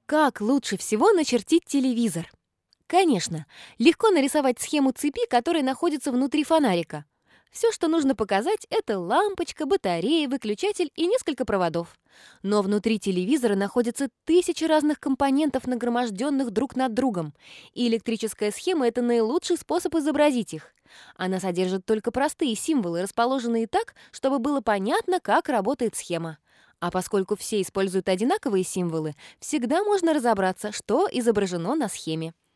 Как лучше всего начертить телевизор? Конечно, легко нарисовать схему цепи, которая находится внутри фонарика. Все, что нужно показать, это лампочка, батарея, выключатель и несколько проводов. Но внутри телевизора находятся тысячи разных компонентов, нагроможденных друг над другом. И электрическая схема — это наилучший способ изобразить их. Она содержит только простые символы, расположенные так, чтобы было понятно, как работает схема. А поскольку все используют одинаковые символы, всегда можно разобраться, что изображено на схеме.